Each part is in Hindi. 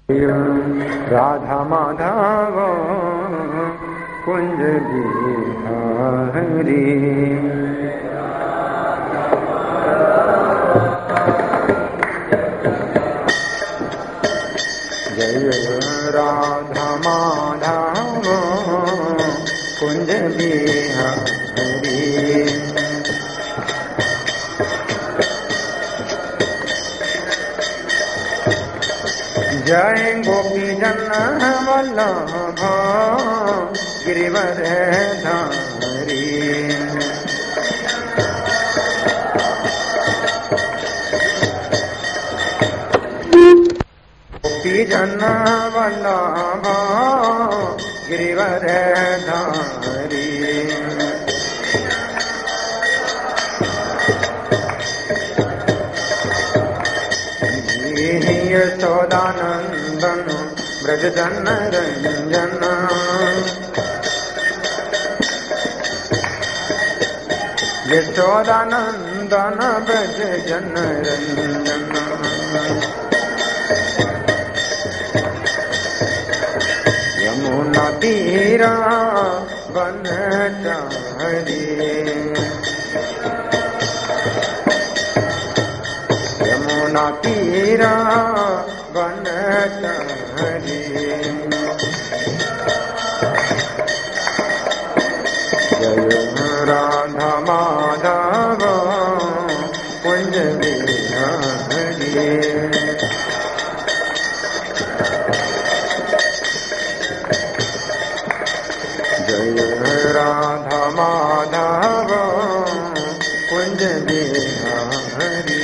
राधा माधव कुंज बिहारी। जय राधा माधव कुंज बिहारी। जय गोपी जन वल्लभ गिरिवर धारी। गोपी जन वल्लभ गिरिवर धारी। यशोदानंदन ब्रज जन रंजन। यशोदानंदन ब्रज जन रंजन। यमुना तीरा वनचारी। यमुना तीरा वनचारी। जय राधा माधव कुंज बिहारी। जय राधा माधव कुंज बिहारी।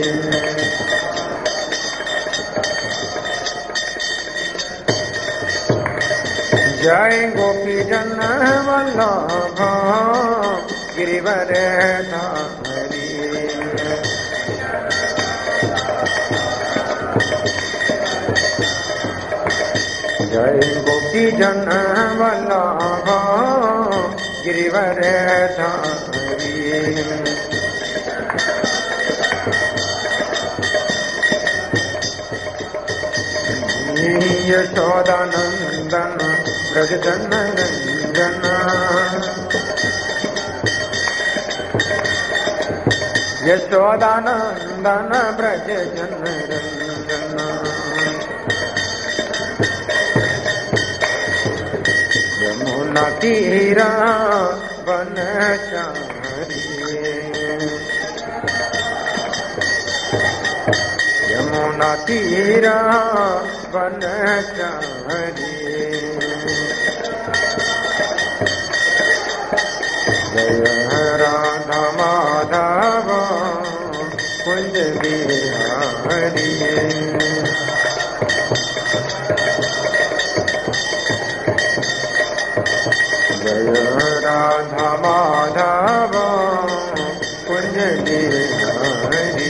जय गोपी जन वल्लभ गिरिवर धारी। जय गोपी जन वल्लभ गिरिवर धारी। यशोदानंदन ब्रज जन रंजन। यशोदानंदन ब्रज जन रंजन। यमुना तीरा वनचारी। यमुना तीरा वनचारी। जय राधा माधव कुंज बिहारी। जय राधा माधव कुंज बिहारी।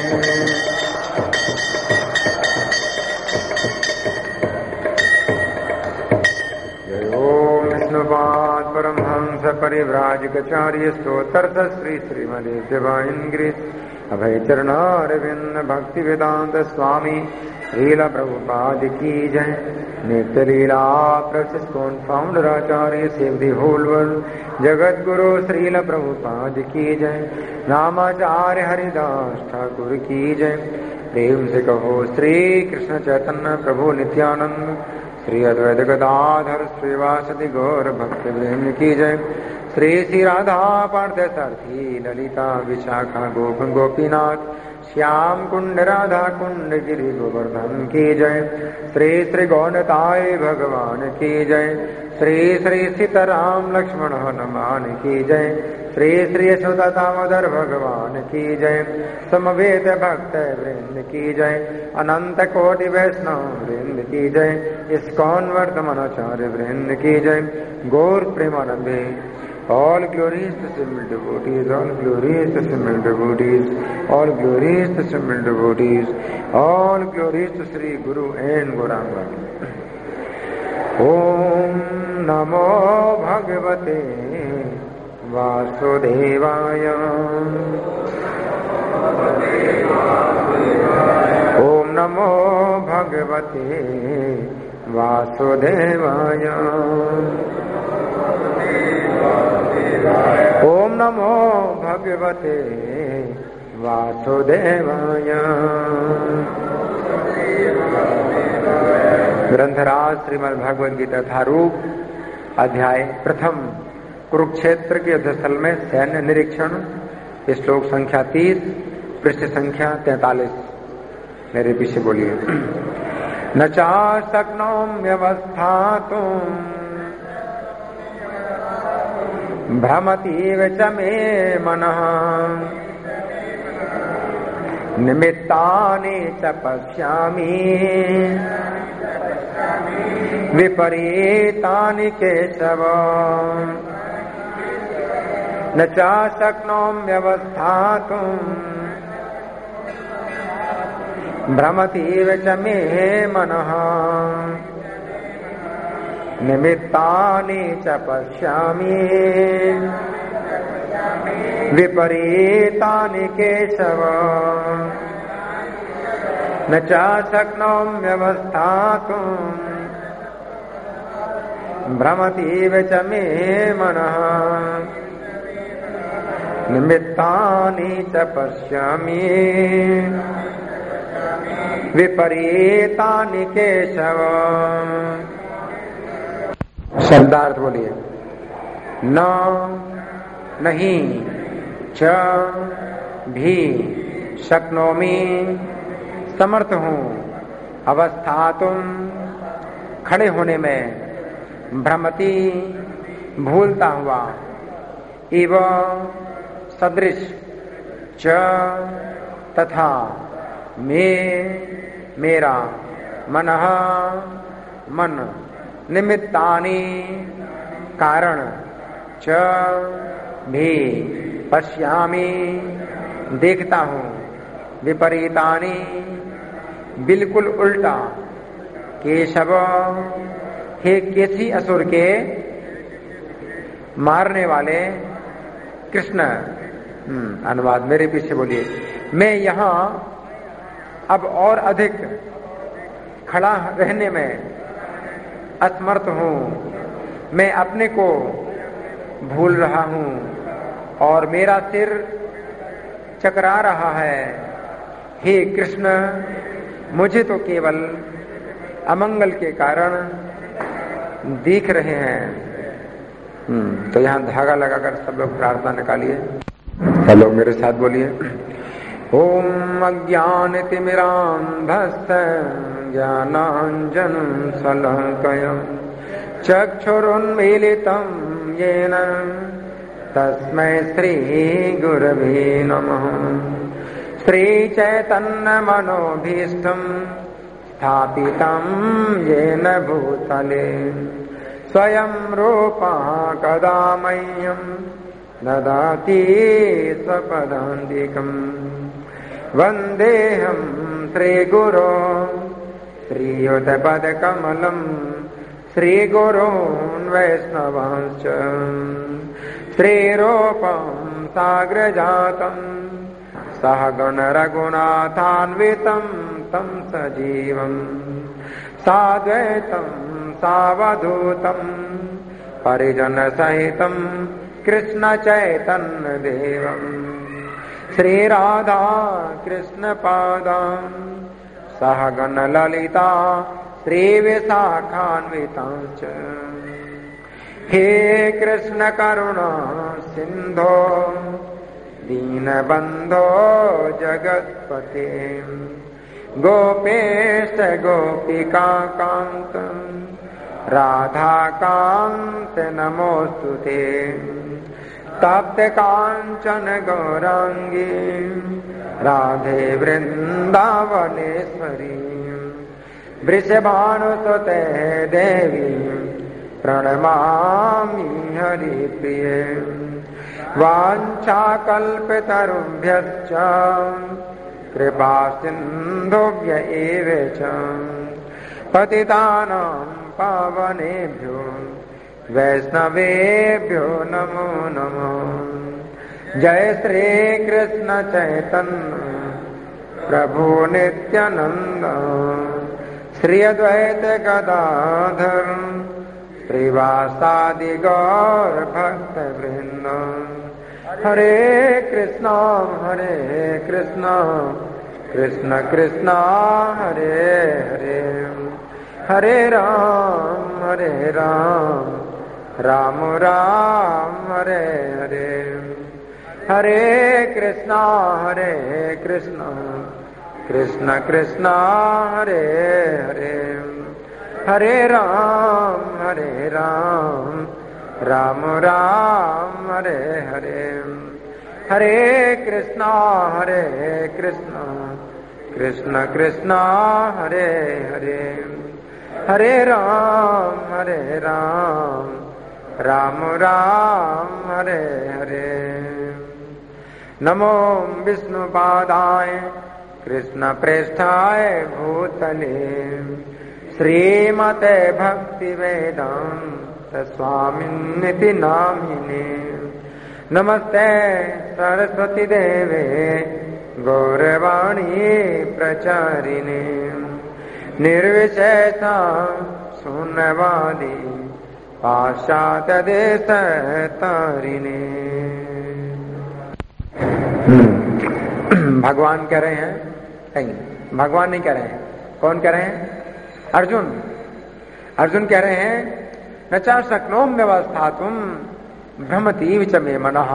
परमहंस परिव्राजकाचार्य स्तोत्र श्री श्रीमदे शिवांग्री अभय चरणारविंद भक्ति वेदांत स्वामी लीला प्रभुपाद की जय। नित्य लीला प्रसिद्ध founder Acharya save the whole world Jagat Guru Srila Prabhupada की जय। नामाचार्य हरिदास ठाकुर की जय। प्रेम से कहो श्री कृष्ण चैतन्य प्रभु नित्यानंद श्री अद्वैत गदाधर श्रीवासदि गौर भक्त वृंद की जय। श्री श्री राधा पार्थ सारथी ललिता विशाखा गोप गोपीनाथ श्याम कुंड राधा कुंड गिरि गोवर्धन की जय। श्री श्री गौनताय भगवान की जय। श्री श्री सीताराम लक्ष्मण हनुमान की जय। श्री श्री यशोदा दामोदर भगवान की जय। समवेत भक्त वृंद की जय। अनंत कोटि वैष्णव वृंद की जय। इस्कॉन वर्तमानाचार्य वृंद की जय। गौर प्रेमानंदे all glories to simple devotees, all glories to simple devotees, all glories to simple devotees, all glories to Sri Guru and Gauranga. Om Namo Bhagavate Vasudevaya। ओम नमो भगवते वासुदेवाय। ओम नमो भगवते वासुदेवाय। ग्रंथराज श्रीमद् भगवद गीता यथारूप अध्याय प्रथम कुरुक्षेत्र के युद्धस्थल में सैन्य निरीक्षण। श्लोक संख्या 30, पृष्ठ संख्या 43। मेरे पीछे बोलिए। न चाशक्नोम्यवस्थातुं भ्रमतीव च मे मनः निमित्तानि च पश्यामि विपरीतानि केशव। न चाशक्नोम्यवस्थातुं भ्रमतीव च मे मनः निमित्तानि च पश्यामि विपरीतानि केशव। न चाशक्नोम्यवस्थातुं भ्रमतीव च मे मनः निमित्तानि च पश्यामि विपरीतानि केशव। शब्दार्थ बोलिए। न नहीं, च भी, शक्नोमि समर्थ हूँ, अवस्थातुम खड़े होने में, भ्रमति भूलता हुआ, इव सदृश, च तथा, मेरा, मनः मन, निमित्तानि कारण, च भी, पश्यामि देखता हूँ, विपरीतानि बिल्कुल उल्टा, केशव हे केसी असुर के मारने वाले कृष्ण। अनुवाद मेरे पीछे बोलिए। मैं यहाँ अब और अधिक खड़ा रहने में असमर्थ हूँ। मैं अपने को भूल रहा हूँ और मेरा सिर चकरा रहा है। हे कृष्ण, मुझे तो केवल अमंगल के कारण दिख रहे हैं। तो यहाँ धागा लगाकर सब लोग प्रार्थना निकालिए। सब लोग मेरे साथ बोलिए। ओम अज्ञानतिमिरान्धस्य ज्ञानाञ्जनं शलाकया चक्षुरुन्मीलितं येन तस्मै श्रीगुरवे नमः। श्रीचैतन्यमनोभीष्टं स्थापितं येन भूतले स्वयं रूपः कदा मह्यं ददाति स्वपदान्तिकम्। वन्देऽहं श्रीगुरो श्रीयुतपदकमलं श्रीगुरून् वैष्णवांश्च श्रीरूपं साग्रजातं सहगण रघुनाथान्वितं तं सजीवम् साद्वैतं सावधूतं परिजनसहितं कृष्ण चैतन्य देवम् श्रीराधा कृष्ण पादान् सहगण ललिता श्रीविशाखान्वितांश्च। हे कृष्ण करुणा सिंधो दीनबंधो जगत्पते गोपेश गोपिका कांत राधाकांत नमोस्तुते। तप्त कांचन गौरांगी राधे वृंदावनेश्वरी वृषभानुसुते देवी प्रणमामि हरिप्रिये। वाञ्छाकल्पतरुभ्यश्च कृपा सिन्धुभ्य एव च पतितानां पावनेभ्यो वैष्णवेभ्यो नमो नमः। जय श्री कृष्ण चैतन्य प्रभु नित्यानंद श्री अद्वैत गदाधर श्रीवासादि गौर भक्त वृंद हरे कृष्णा कृष्ण कृष्ण हरे हरे हरे राम राम राम हरे हरे हरे कृष्णा कृष्ण कृष्ण हरे हरे हरे राम राम राम हरे हरे हरे कृष्णा कृष्ण कृष्ण हरे हरे हरे राम राम राम हरे हरे नमो विष्णुपादाय कृष्ण प्रेष्ठाय भूतले श्रीमते भक्ति वेदांत स्वामिन्निति नामिने नमस्ते सरस्वती देवे गौरवाणी प्रचारिणे निर्विशेषा शून्यवादी पाश्चात्य देश तारिणे। भगवान कह रहे हैं, नहीं भगवान नहीं कह रहे हैं, कौन कह रहे हैं? अर्जुन कह रहे हैं न चा शक्नोम व्यवस्था तुम भ्रमतीव च मे मनः।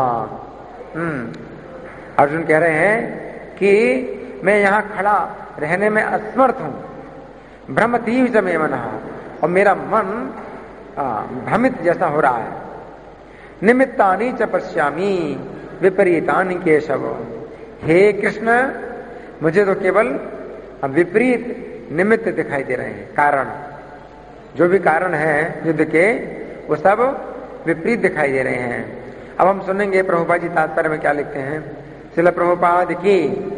अर्जुन कह रहे हैं कि मैं यहाँ खड़ा रहने में असमर्थ हूं, भ्रमतीव च मे मनः, और मेरा मन भ्रमित जैसा हो रहा है। निमित्तानि च पश्यामि विपरीतानि केशव। हे कृष्ण, मुझे तो केवल विपरीत निमित्त दिखाई दे रहे हैं, कारण जो भी कारण है युद्ध के वो सब विपरीत दिखाई दे रहे हैं। अब हम सुनेंगे प्रभुपाद जी तात्पर्य में क्या लिखते हैं। श्रील प्रभुपाद की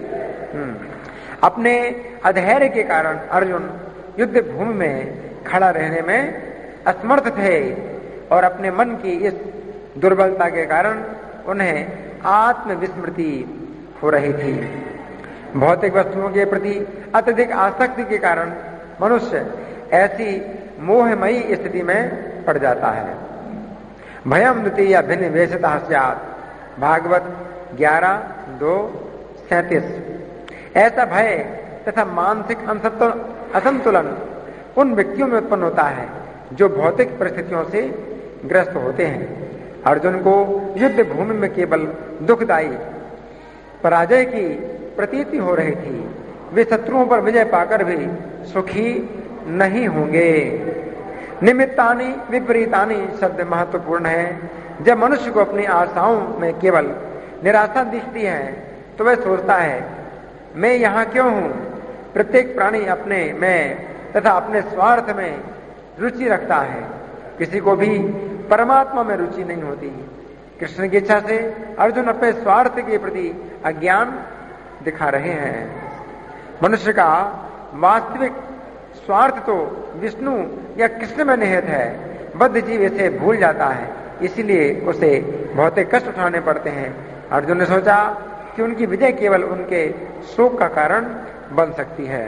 अपने अधैर्य के कारण अर्जुन युद्ध भूमि में खड़ा रहने में असमर्थ थे और अपने मन की इस दुर्बलता के कारण उन्हें आत्मविस्मृति हो रही थी। भौतिक वस्तुओं के प्रति अत्यधिक आसक्ति के कारण मनुष्य ऐसी मोहमयी स्थिति में पड़ जाता है। भयम द्वितीय भिन्न वेशतः स्यात्, भागवत 11:2-37। ऐसा भय तथा मानसिक असंतुलन उन व्यक्तियों में उत्पन्न होता है जो भौतिक परिस्थितियों से ग्रस्त होते हैं। अर्जुन को युद्ध भूमि में केवल दुखदायी पराजय की प्रतीति हो रही थी। वे शत्रुओं पर विजय पाकर भी सुखी नहीं होंगे। निमित्तानि विपरीतानि शब्द महत्वपूर्ण है। जब मनुष्य को अपनी आशाओं में केवल निराशा दिखती है तो वह सोचता है मैं यहाँ क्यों हूँ। प्रत्येक प्राणी अपने में तथा अपने स्वार्थ में रुचि रखता है, किसी को भी परमात्मा में रुचि नहीं होती। कृष्ण की इच्छा से अर्जुन अपने स्वार्थ के प्रति अज्ञान दिखा रहे हैं। मनुष्य का वास्तविक स्वार्थ तो विष्णु या कृष्ण में निहित है। बद्ध जीव इसे भूल जाता है, इसीलिए उसे भौतिक कष्ट उठाने पड़ते हैं। अर्जुन ने सोचा कि उनकी विजय केवल उनके शोक का कारण बन सकती है।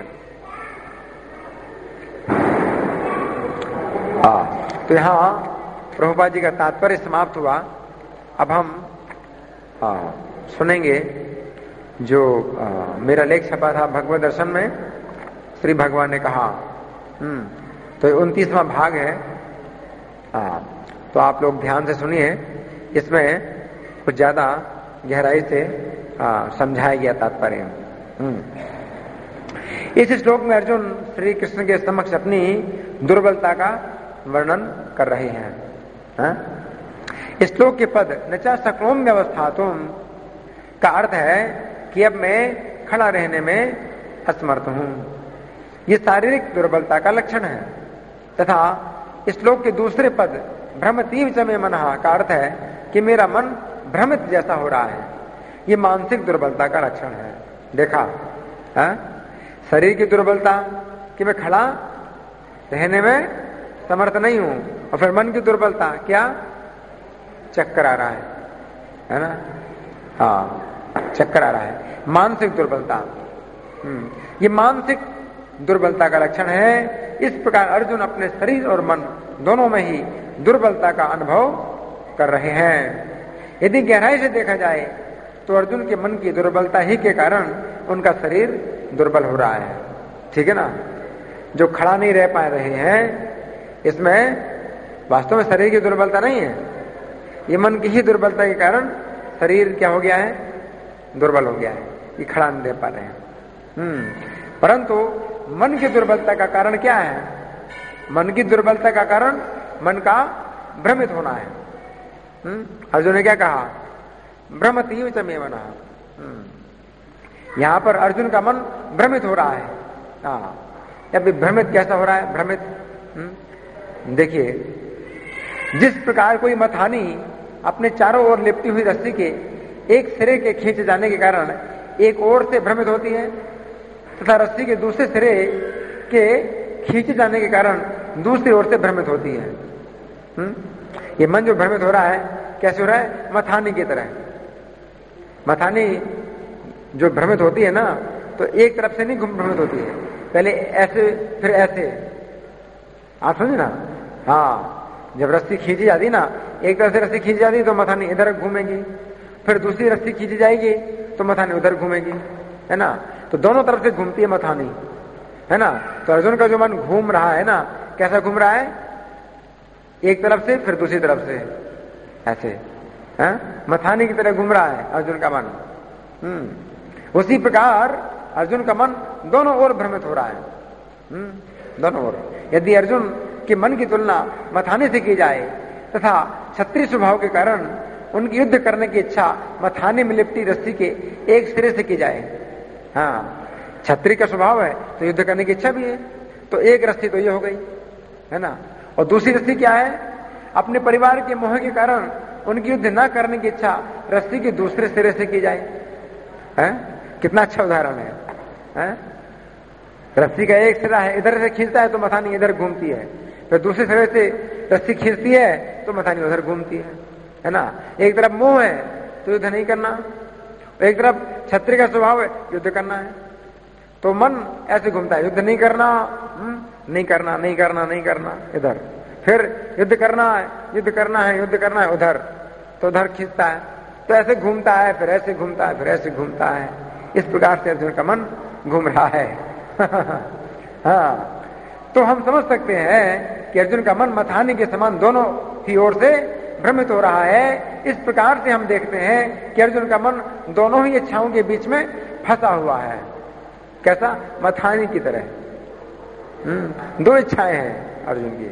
तो यहाँ प्रभुपाद जी का तात्पर्य समाप्त हुआ। अब हम सुनेंगे जो मेरा लेख छपा था भगवत दर्शन में, श्री भगवान ने कहा। तो 29वां भाग है। तो आप लोग ध्यान से सुनिए, इसमें कुछ ज्यादा गहराई से समझाया गया तात्पर्य। इस श्लोक में अर्जुन श्री कृष्ण के समक्ष अपनी दुर्बलता का वर्णन कर रहे हैं। इस श्लोक के पद नचा शक्नोम व्यवस्थातुम का अर्थ है कि अब मैं खड़ा रहने में असमर्थ हूं। ये शारीरिक दुर्बलता का लक्षण है। तथा इस श्लोक के दूसरे पद भ्रमतीव च मे मनः का अर्थ है कि मेरा मन भ्रमित जैसा हो रहा है। ये मानसिक दुर्बलता का लक्षण है। देखा, शरीर की दुर्बलता कि मैं खड़ा रहने में समर्थ नहीं हूं, और फिर मन की दुर्बलता क्या, चक्कर आ रहा है ना। हाँ, चक्कर आ रहा है, मानसिक दुर्बलता। ये मानसिक दुर्बलता का लक्षण है। इस प्रकार अर्जुन अपने शरीर और मन दोनों में ही दुर्बलता का अनुभव कर रहे हैं। यदि गहराई से देखा जाए तो अर्जुन के मन की दुर्बलता ही के कारण उनका शरीर दुर्बल हो रहा है। ठीक है ना? जो खड़ा नहीं रह पा रहे हैं, इसमें वास्तव में शरीर की दुर्बलता नहीं है, ये मन की ही दुर्बलता के कारण शरीर क्या हो गया है? दुर्बल हो गया है, ये खड़ा नहीं रह पा रहे हैं। परंतु मन की दुर्बलता का कारण क्या है? मन की दुर्बलता का कारण मन का भ्रमित होना है। अर्जुन ने क्या कहा? भ्रमतीव च मे मनः। यहां पर अर्जुन का मन भ्रमित हो रहा है। अभी भ्रमित कैसा हो रहा है? भ्रमित देखिए, जिस प्रकार कोई मथानी अपने चारों ओर लिपटी हुई रस्सी के एक सिरे के खींचे जाने के कारण एक ओर से भ्रमित होती है तथा रस्सी के दूसरे सिरे के खींचे जाने के कारण दूसरी ओर से भ्रमित होती है। ये मन जो भ्रमित हो रहा है, कैसे हो रहा है? मथानी की तरह। मथानी जो भ्रमित होती है ना, तो एक तरफ से नहीं भ्रमित होती है, पहले ऐसे फिर ऐसे। आप समझे ना? हाँ, जब रस्सी खींची जाती ना, एक तरफ से रस्सी खींची जाती तो मथानी इधर घूमेगी, फिर दूसरी रस्सी खींची जाएगी तो मथानी उधर घूमेगी, है ना? तो दोनों तरफ से घूमती है मथानी, है ना? तो अर्जुन का जो मन घूम रहा है ना, कैसा घूम रहा है? एक तरफ से फिर दूसरी तरफ से, ऐसे है? मथानी की तरह घूम रहा है अर्जुन का मन। उसी प्रकार अर्जुन का मन दोनों ओर भ्रमित हो रहा है। दोनों ओर। यदि अर्जुन के मन की तुलना मथानी से की जाए तथा क्षत्रिय स्वभाव के कारण उनकी युद्ध करने की इच्छा मथानी में लिपटी रस्सी के एक सिरे से की जाए, हाँ, क्षत्रिय का स्वभाव है तो युद्ध करने की इच्छा भी है, तो एक रस्सी तो ये हो गई, है ना? और दूसरी रस्सी क्या है? अपने परिवार के मोह के कारण उनकी युद्ध न करने की इच्छा रस्सी के दूसरे सिरे से की जाए। है? कितना अच्छा उदाहरण है? रस्सी का एक सिरा है, इधर से खींचता है तो मथानी इधर घूमती है, फिर दूसरे सिरे से रस्सी खींचती है तो मथानी उधर घूमती है ना? एक तरफ मोह है तो युद्ध नहीं करना, एक तरफ क्षत्रिय का स्वभाव है युद्ध करना है, तो मन ऐसे घूमता है, युद्ध नहीं करना, नहीं करना, नहीं करना, नहीं करना, इधर, फिर युद्ध करना है, युद्ध करना है, युद्ध करना है उधर, तो उधर खींचता है, तो ऐसे घूमता है, फिर ऐसे घूमता है, फिर ऐसे घूमता है। इस प्रकार से अर्जुन का मन घूम रहा है। हाँ, तो हम समझ सकते हैं कि अर्जुन का मन मथानी के समान दोनों ही ओर से भ्रमित हो रहा है। इस प्रकार से हम देखते हैं कि अर्जुन का मन दोनों ही इच्छाओं के बीच में फंसा हुआ है। कैसा? मथानी की तरह। दो इच्छाएं हैं अर्जुन की।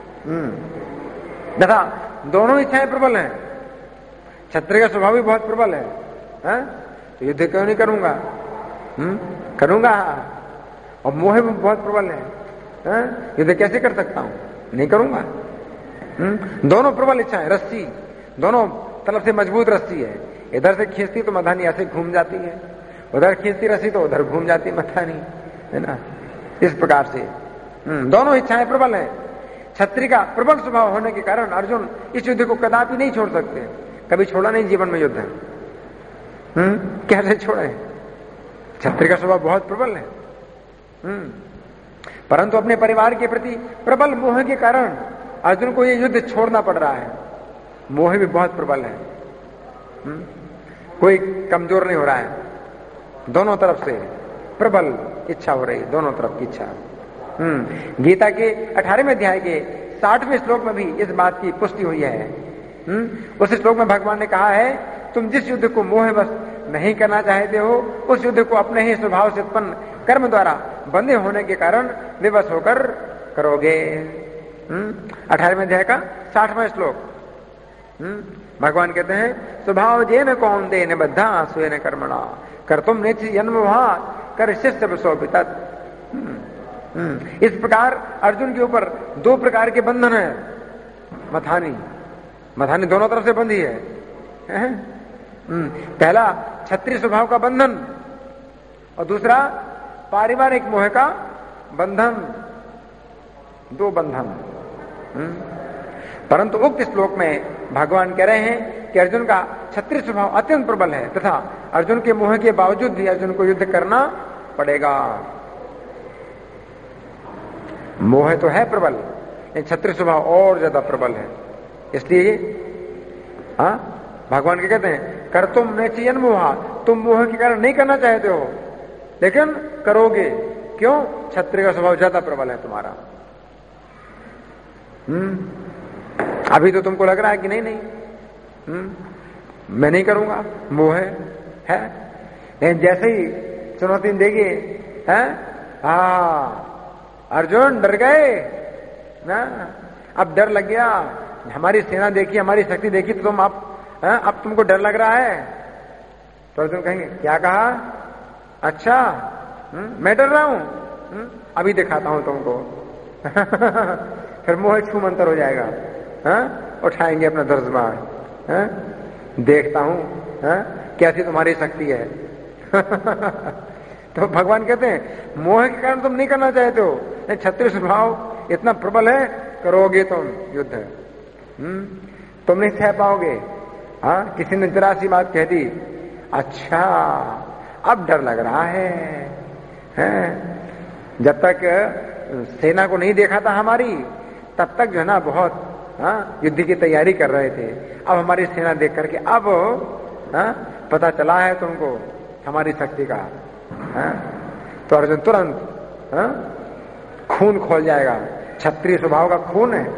तथा दोनों इच्छाएं प्रबल हैं। क्षत्रिय का स्वभाव भी बहुत प्रबल है? तो युद्ध क्यों नहीं करूंगा? करूंगा। और मोह भी बहुत प्रबल है, युद्ध कैसे कर सकता हूं? नहीं करूंगा। दोनों प्रबल इच्छाएं, रस्सी दोनों तरफ से मजबूत रस्सी है, इधर से खींचती तो मथानी ऐसे घूम जाती है, उधर खींचती रस्सी तो उधर घूम जाती मथानी, है ना? इस प्रकार से दोनों इच्छाएं प्रबल है। क्षत्रिय का प्रबल स्वभाव होने के कारण अर्जुन इस युद्ध को कदापि नहीं छोड़ सकते, कभी छोड़ा नहीं जीवन में युद्ध। कैसे छोड़े? क्षत्रिय का स्वभाव बहुत प्रबल है, परंतु अपने परिवार के प्रति प्रबल मोह के कारण अर्जुन को यह युद्ध छोड़ना पड़ रहा है। मोह भी बहुत प्रबल है, कोई कमजोर नहीं हो रहा है, दोनों तरफ से प्रबल इच्छा हो रही, दोनों तरफ की इच्छा। गीता के 18वें अध्याय के 60वें श्लोक में भी इस बात की पुष्टि हुई है। उस श्लोक में भगवान ने कहा है, तुम जिस युद्ध को मोहवश नहीं करना चाहते हो, उस युद्ध को अपने ही स्वभाव से उत्पन्न कर्म द्वारा बंधे होने के कारण विवश होकर करोगे। 18वें अध्याय का 60वां श्लोक। भगवान कहते हैं, स्वभाव जेन कौन्ते निबद्धा स्वेन कर्मणा कर्तुम नेति जन्मभा कर शिष्य बसोपित। इस प्रकार अर्जुन के ऊपर दो प्रकार के बंधन है। मथानी दोनों तरफ से बंधी है। पहला क्षत्रिय स्वभाव का बंधन और दूसरा पारिवारिक मोह का बंधन, दो बंधन। परंतु उक्त श्लोक में भगवान कह रहे हैं कि अर्जुन का क्षत्रिय स्वभाव अत्यंत प्रबल है तथा अर्जुन के मोह के बावजूद भी अर्जुन को युद्ध करना पड़ेगा। मोह तो है प्रबल, क्षत्रिय स्वभाव और ज्यादा प्रबल है। इसलिए भगवान क्या कहते हैं, कर तुम नैचयन मोहा, तुम मोह के कारण नहीं करना चाहते हो लेकिन करोगे। क्यों? क्षत्रिय का स्वभाव ज्यादा प्रबल है तुम्हारा। अभी तो तुमको लग रहा है कि नहीं मैं नहीं करूंगा, मोह है। लेकिन जैसे ही चुनौती देगी, अर्जुन डर गए ना, अब डर लग गया, हमारी सेना देखी, हमारी शक्ति देखी तो तुम अब तुमको डर लग रहा है। तो अर्जुन कहेंगे क्या कहा? अच्छा मैं डर रहा हूं, अभी दिखाता हूं तुमको। फिर मोह छू मंतर हो जाएगा। उठाएंगे अपना धनुष, देखता हूं कैसी तुम्हारी शक्ति है। तो भगवान कहते हैं मोह के कारण तुम नहीं करना चाहते हो, क्षत्रिय स्वभाव इतना प्रबल है, करोगे तुम युद्ध, तुम नहीं सह पाओगे। किसी ने जरा सी बात कह दी, अच्छा अब डर लग रहा है। जब तक सेना को नहीं देखा था हमारी, तब तक जो है ना बहुत युद्ध की तैयारी कर रहे थे। अब हमारी सेना देख करके अब पता चला है तुमको हमारी शक्ति का। तो अर्जुन तुरंत खून खोल जाएगा, क्षत्रिय स्वभाव का खून है।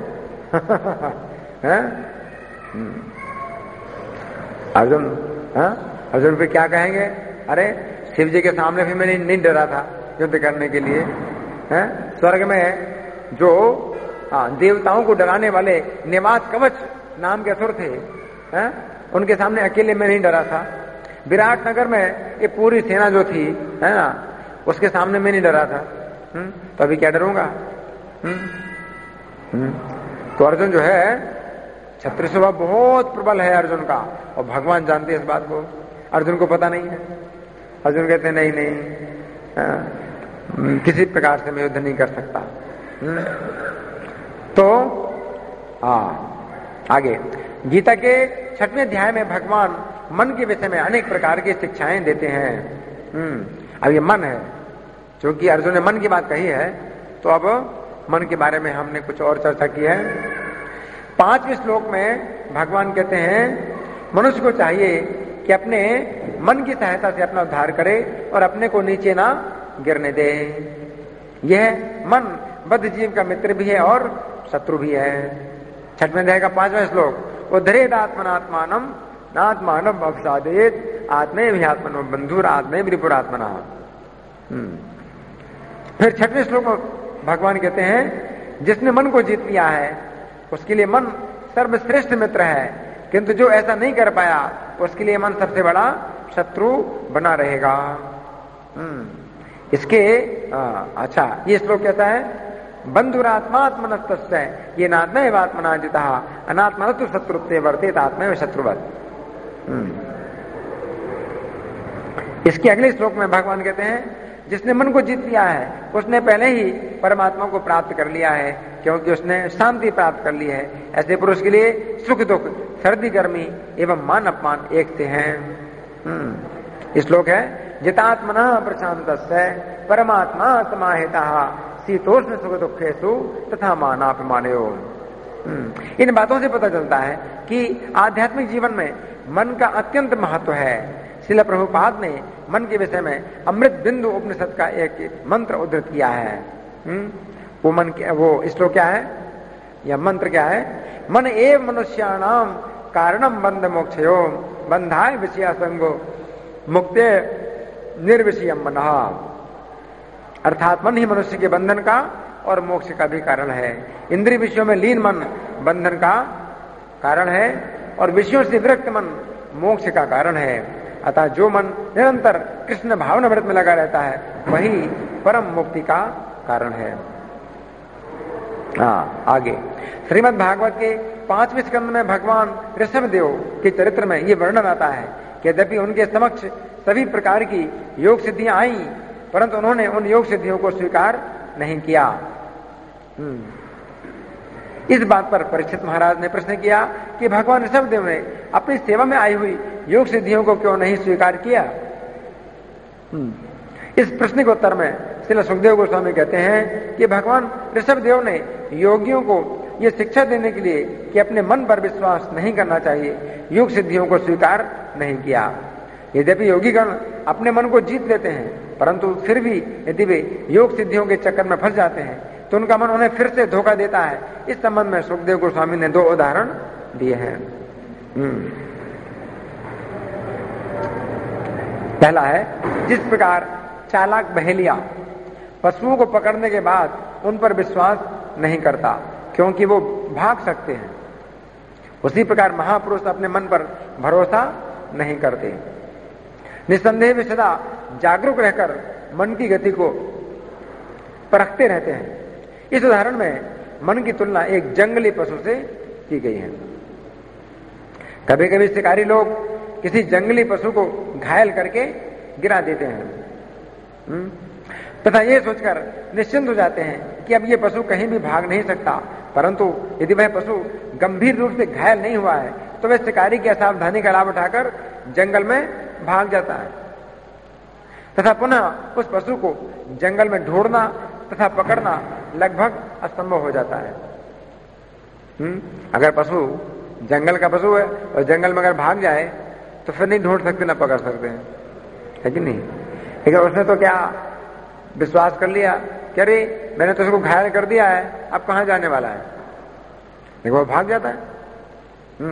अर्जुन फिर क्या कहेंगे, अरे शिव जी के सामने भी मैं नहीं डरा था युद्ध करने के लिए। स्वर्ग में जो देवताओं को डराने वाले निवात कवच नाम के असुर थे, उनके सामने अकेले मैं नहीं डरा था। विराट नगर में ये पूरी सेना जो थी, है ना, उसके सामने मैं नहीं डरा था। तो अभी क्या डरूंगा? तो अर्जुन जो है, क्षत्रिय स्वभाव बहुत प्रबल है अर्जुन का, और भगवान जानते हैं इस बात को, अर्जुन को पता नहीं है। अर्जुन कहते हैं नहीं किसी प्रकार से मैं युद्ध नहीं कर सकता। तो आगे गीता के 6वें अध्याय में भगवान मन के विषय में अनेक प्रकार की शिक्षाएं देते हैं। अब ये मन है, क्योंकि अर्जुन ने मन की बात कही है, तो अब मन के बारे में हमने कुछ और चर्चा की है। 5वें श्लोक में भगवान कहते हैं मनुष्य को चाहिए कि अपने मन की सहायता से अपना उद्धार करे और अपने को नीचे ना गिरने दे। यह मन बद्ध जीव का मित्र भी है और शत्रु भी है। 6वें अध्याय का 5वां श्लोक, उद्धरेद आत्मनात्मानम नात्मानम अवसादेत आत्मे भी आत्मनो बंधुर आत्मे रिपुरात्मना। फिर 6वें श्लोक में भगवान कहते हैं जिसने मन को जीत लिया है उसके लिए मन सर्वश्रेष्ठ मित्र है, किंतु जो ऐसा नहीं कर पाया उसके लिए मन सबसे बड़ा शत्रु बना रहेगा। इसके अच्छा ये श्लोक कहता है बंधुरात्मात्मनस्तस्य ये नात्मा एव आत्मना जिता अनात्मा तो शत्रुत्वे वर्तेत आत्मा एव शत्रुवत्। इसके अगले श्लोक में भगवान कहते हैं जिसने मन को जीत लिया है उसने पहले ही परमात्मा को प्राप्त कर लिया है, क्योंकि उसने शांति प्राप्त कर ली है। ऐसे पुरुष के लिए सुख दुख सर्दी गर्मी एवं मान अपमान एक से हैं। श्लोक है जितात्मना प्रशांतस्य परमात्मा समाहिता शीतोष्ण सुख दुखेषु तथा मानापमानयो। इन बातों से पता चलता है कि आध्यात्मिक जीवन में मन का अत्यंत महत्व है। श्रील प्रभुपाद ने मन के विषय में अमृत बिंदु उपनिषद का एक मंत्र उद्धृत किया है। वो मन वो श्लोक क्या है या मंत्र क्या है? मन एव मनुष्याणाम कारणम बंध मोक्षयो बंधाय विषया संगो मुक्ते निर्विषयम मनः। अर्थात मन ही मनुष्य के बंधन का और मोक्ष का भी कारण है। इंद्रिय विषयों में लीन मन बंधन का कारण है और विषयों से विरक्त मन मोक्ष का कारण है। अतः जो मन निरंतर कृष्ण भावना व्रत में लगा रहता है वही परम मुक्ति का कारण है। आगे श्रीमद् भागवत के 5वें स्कंद में भगवान ऋषभदेव के चरित्र में ये वर्णन आता है कि यद्यपि उनके समक्ष सभी प्रकार की योग सिद्धियां आई, परंतु उन्होंने उन योग सिद्धियों को स्वीकार नहीं किया। इस बात पर परीक्षित महाराज ने प्रश्न किया कि भगवान ऋषभदेव ने अपनी सेवा में आई हुई योग सिद्धियों को क्यों नहीं स्वीकार किया? इस प्रश्न के उत्तर में श्रील सुखदेव गोस्वामी कहते हैं कि भगवान ऋषभदेव ने योगियों को यह शिक्षा देने के लिए कि अपने मन पर विश्वास नहीं करना चाहिए, योग सिद्धियों को स्वीकार नहीं किया। यद्यपि योगीगण अपने मन को जीत लेते हैं, परंतु फिर भी यदि वे योग सिद्धियों के चक्कर में फंस जाते हैं तो उनका मन उन्हें फिर से धोखा देता है। इस संबंध में सुखदेव गोस्वामी ने 2 उदाहरण दिए हैं। पहला है, जिस प्रकार चालाक बहेलिया पशुओं को पकड़ने के बाद उन पर विश्वास नहीं करता क्योंकि वो भाग सकते हैं, उसी प्रकार महापुरुष अपने मन पर भरोसा नहीं करते। निस्संदेह वे सदा जागरूक रहकर मन की गति को परखते रहते हैं। इस उदाहरण में मन की तुलना एक जंगली पशु से की गई है। कभी कभी शिकारी लोग किसी जंगली पशु को घायल करके गिरा देते हैं तथा ये सोचकर निश्चिंत हो जाते हैं कि अब ये पशु कहीं भी भाग नहीं सकता, परंतु यदि वह पशु गंभीर रूप से घायल नहीं हुआ है तो वह शिकारी की असावधानी का लाभ उठाकर जंगल में भाग जाता है तथा पुनः उस पशु को जंगल में ढूंढना तथा पकड़ना लगभग असंभव हो जाता है। अगर पशु जंगल का पशु है और जंगल में अगर भाग जाए तो फिर नहीं ढूंढ सकते ना पकड़ सकते हैं, है कि नहीं? लेकिन उसने तो क्या विश्वास कर लिया कि अरे मैंने तो उसको घायल कर दिया है, अब कहां जाने वाला है, लेकिन वो भाग जाता है।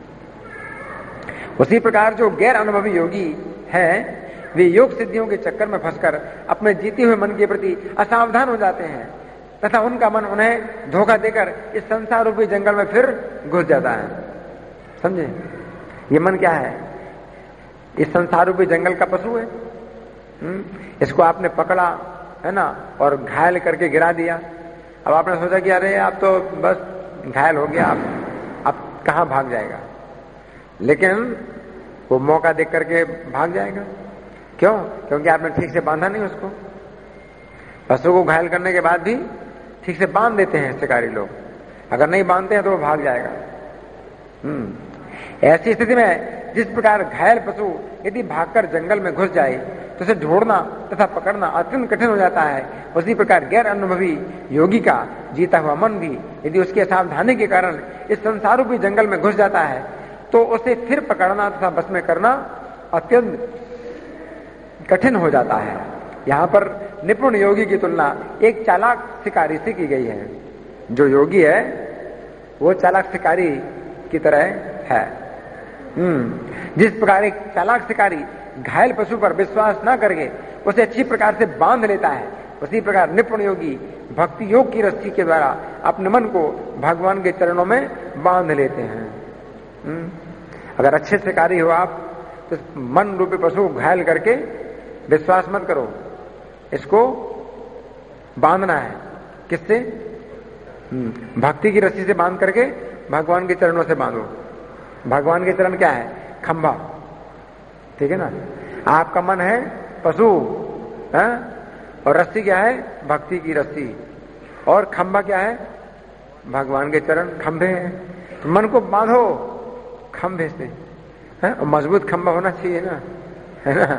उसी प्रकार जो गैर अनुभवी योगी है वे योग सिद्धियों के चक्कर में फंसकर अपने जीते हुए मन के प्रति असावधान हो जाते हैं तथा उनका मन उन्हें धोखा देकर इस संसार रूपी जंगल में फिर घुस जाता है। समझे? ये मन क्या है? इस संसार रूपी जंगल का पशु है। इसको आपने पकड़ा है ना और घायल करके गिरा दिया। अब आपने सोचा कि अरे आप तो बस घायल हो गया, आप कहां भाग जाएगा, लेकिन वो मौका देख करके भाग जाएगा। क्यों? क्योंकि आपने ठीक से बांधा नहीं उसको। पशु को घायल करने के बाद भी ठीक से बांध देते हैं शिकारी लोग, अगर नहीं बांधते हैं तो वो भाग जाएगा। ऐसी स्थिति में जिस प्रकार घायल पशु यदि भागकर जंगल में घुस जाए तो उसे ढूंढना तथा पकड़ना अत्यंत कठिन हो जाता है, उसी प्रकार गैर अनुभवी योगी का जीता हुआ मन भी यदि उसकी असावधानी के कारण इस संसार रूपी जंगल में घुस जाता है तो उसे फिर पकड़ना तथा बस में करना अत्यंत कठिन हो जाता है। यहां पर निपुण योगी की तुलना एक चालाक शिकारी से की गई है। जो योगी है वो चालाक शिकारी की तरह है। जिस प्रकार एक चालाक शिकारी घायल पशु पर विश्वास न करके उसे अच्छी प्रकार से बांध लेता है, उसी प्रकार निपुण योगी भक्ति योग की रस्सी के द्वारा अपने मन को भगवान के चरणों में बांध लेते हैं। अगर अच्छे शिकारी हो आप तो मन रूपी पशु को घायल करके विश्वास मत करो, इसको बांधना है। किससे? भक्ति की रस्सी से बांध करके भगवान के चरणों से बांधो। भगवान के चरण क्या है? खंभा, ठीक है ना? आपका मन है पशु है और रस्सी क्या है? भक्ति की रस्सी। और खंभा क्या है? भगवान के चरण खंभे हैं। तो मन को बांधो खंभे से, है? और मजबूत खंभा होना चाहिए ना, है ना?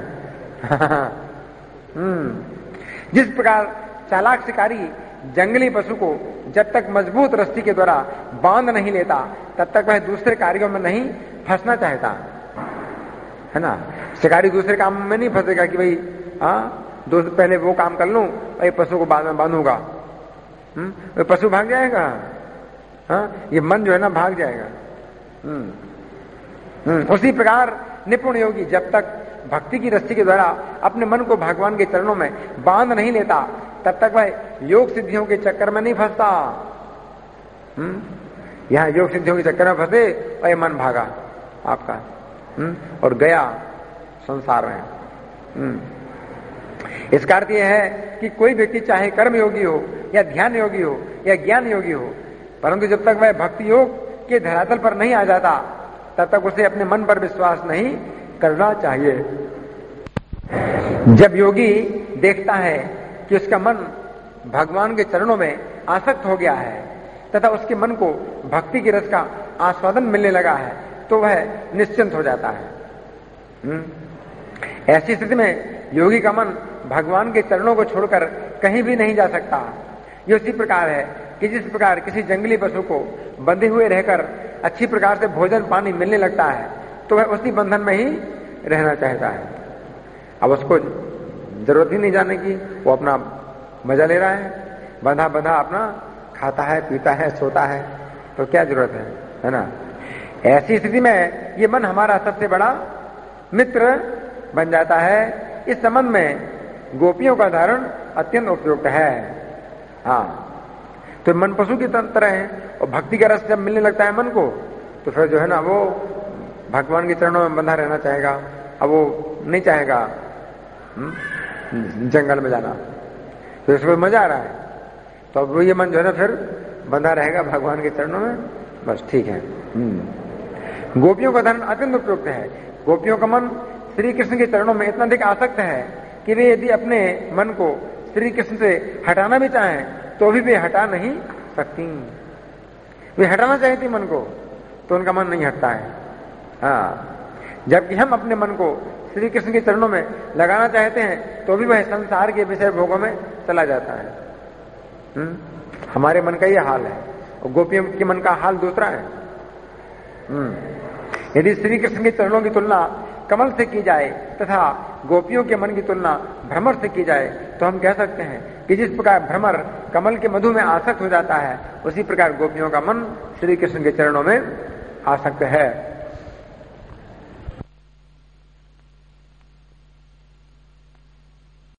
जिस प्रकार चालाक शिकारी जंगली पशु को जब तक मजबूत रस्सी के द्वारा बांध नहीं लेता तब तक वह दूसरे कार्यों में नहीं फंसना चाहता, है ना? शिकारी दूसरे काम में नहीं फंसेगा कि भाई पहले वो काम कर लूं और पशु को बाद में बांधूंगा। वो पशु भाग जाएगा। ये मन जो है ना भाग जाएगा। उसी प्रकार निपुण योगी जब तक भक्ति की रस्सी के द्वारा अपने मन को भगवान के चरणों में बांध नहीं लेता तब तक वह योग सिद्धियों के चक्कर में नहीं फंसता। यहां योग सिद्धियों के चक्कर में फंसे और ये मन भागा आपका और गया संसार में। इसका अर्थ यह है कि कोई व्यक्ति चाहे कर्म योगी हो या ध्यान योगी हो या ज्ञान योगी हो, परंतु जब तक वह भक्ति योग के धरातल पर नहीं आ जाता तब तक उसे अपने मन पर विश्वास नहीं करना चाहिए। जब योगी देखता है कि उसका मन भगवान के चरणों में आसक्त हो गया है तथा उसके मन को भक्ति की रस का आस्वादन मिलने लगा है तो वह निश्चिंत हो जाता है। ऐसी स्थिति में योगी का मन भगवान के चरणों को छोड़कर कहीं भी नहीं जा सकता। ये उसी प्रकार है कि जिस प्रकार किसी जंगली पशु को बंधे हुए रहकर अच्छी प्रकार से भोजन पानी मिलने लगता है तो वह उसी बंधन में ही रहना चाहता है। अब उसको जरूरत ही नहीं जाने की, वो अपना मजा ले रहा है, बंधा बंधा अपना खाता है, पीता है, सोता है, तो क्या जरूरत है ना। ऐसी स्थिति में ये मन हमारा सबसे बड़ा मित्र बन जाता है। इस संबंध में गोपियों का धारण अत्यंत उपयुक्त है। हाँ, तो मन पशु की तरह है और भक्ति का रस जब मिलने लगता है मन को तो फिर जो है ना वो भगवान के चरणों में बंधा रहना चाहेगा। अब वो नहीं चाहेगा जंगल में जाना, तो इसको मजा आ रहा है, तो अब ये मन जो है ना फिर बंधा रहेगा भगवान के चरणों में, बस ठीक है। गोपियों का धर्म अत्यंत उपयुक्त है। गोपियों का मन श्री कृष्ण के चरणों में इतना अधिक आसक्त है कि वे यदि अपने मन को श्री कृष्ण से हटाना भी चाहें तो भी वे हटा नहीं सकती। वे हटाना चाहती मन को तो उनका मन नहीं हटता है। हाँ, जबकि हम अपने मन को श्री कृष्ण के चरणों में लगाना चाहते हैं तो भी वह संसार के विषय भोगों में चला जाता है। हमारे मन का यह हाल है और गोपियों के मन का हाल दूसरा है। यदि श्री कृष्ण के चरणों की तुलना कमल से की जाए तथा गोपियों के मन की तुलना भ्रमर से की जाए तो हम कह सकते हैं कि जिस प्रकार भ्रमर कमल के मधु में आसक्त हो जाता है उसी प्रकार गोपियों का मन श्री कृष्ण के चरणों में आसक्त है।